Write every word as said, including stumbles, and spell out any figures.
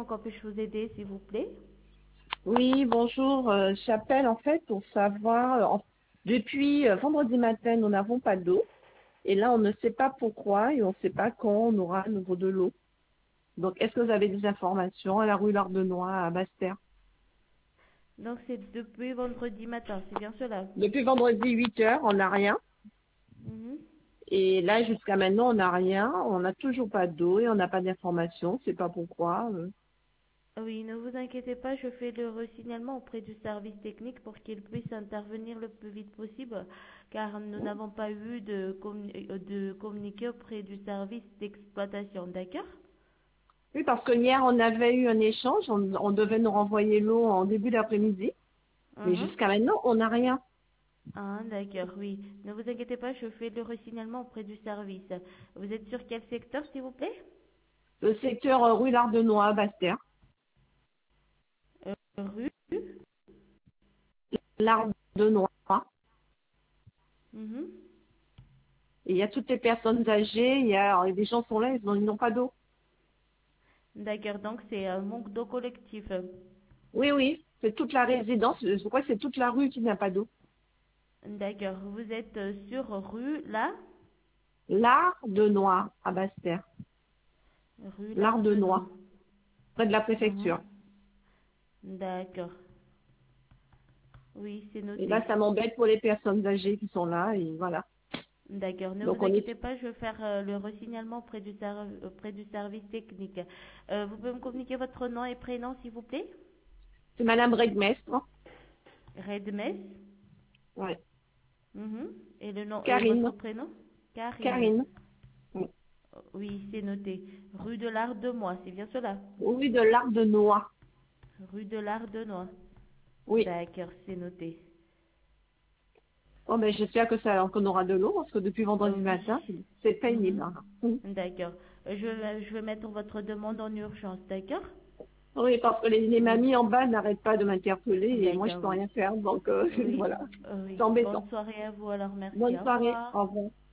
quoi puis-je vous aider, s'il vous plaît? Oui, bonjour. Euh, j'appelle en fait pour savoir. euh, en- depuis euh, vendredi matin, nous n'avons pas d'eau. Et là, on ne sait pas pourquoi et on ne sait pas quand on aura à nouveau de l'eau. Donc, est-ce que vous avez des informations à la rue Lardenois, à Basse-Terre? Donc, c'est depuis vendredi matin, c'est bien cela? Depuis vendredi huit heures, on n'a rien. Mhm. Et là, jusqu'à maintenant, on n'a rien. On n'a toujours pas d'eau et on n'a pas d'informations. On ne sait pas pourquoi. euh. Oui, ne vous inquiétez pas, je fais le resignalement auprès du service technique pour qu'il puisse intervenir le plus vite possible, car nous n'avons pas eu de, commu- euh, de communiqué auprès du service d'exploitation, d'accord? Oui, parce que hier, on avait eu un échange. On, on devait nous renvoyer l'eau en début d'après-midi. Mais Mhm. jusqu'à maintenant, on n'a rien. Ah, d'accord, oui. Ne vous inquiétez pas, je fais le resignalement auprès du service. Vous êtes sur quel secteur, s'il vous plaît? Le secteur euh, rue Lardenois, Basse-Terre. Euh, rue? Lardenois. Mhm. Et il y a toutes les personnes âgées, il y a, alors, des gens sont là, ils n'ont ils n'ont pas d'eau. D'accord, donc c'est un manque d'eau collectif. Oui, oui, c'est toute la résidence, je crois que c'est toute la rue qui n'a pas d'eau. D'accord, vous êtes euh, sur rue là? Lardenois, à Basse-Terre. Rue Lardenois. Lardenois, près de la Mhm. préfecture. D'accord. Oui, c'est Et noté. là, ça m'embête pour les personnes âgées qui sont là, et voilà. D'accord. Ne Donc vous on est, inquiétez pas, je vais faire euh, le resignalement auprès du, ser- auprès du service technique. Euh, vous pouvez me communiquer votre nom et prénom, s'il vous plaît? c'est Madame Redmestre. Redmes. Ouais. Mhm. Et le nom et votre Karine. prénom? Karine. Karine. Oui. Euh, Oui, c'est noté. Rue de l'Ardenois, c'est bien cela? Oui, de Lardenois. Rue de l'Ardenois. Oui. D'accord, c'est noté. Oh, ben, j'espère que ça, qu'on aura de l'eau, parce que depuis vendredi Euh, oui. matin, c'est pénible, Mhm. hein. Mm. D'accord. Euh, Je vais, je vais mettre votre demande en urgence, d'accord? Oui, parce que les, les Oui. mamies en bas n'arrêtent pas de m'interpeller et moi je D'accord, peux oui. rien faire, donc euh, Oui, voilà, euh, c'est oui. Bonne embêtant. soirée à vous alors, merci, Bonne au soirée, revoir. au revoir.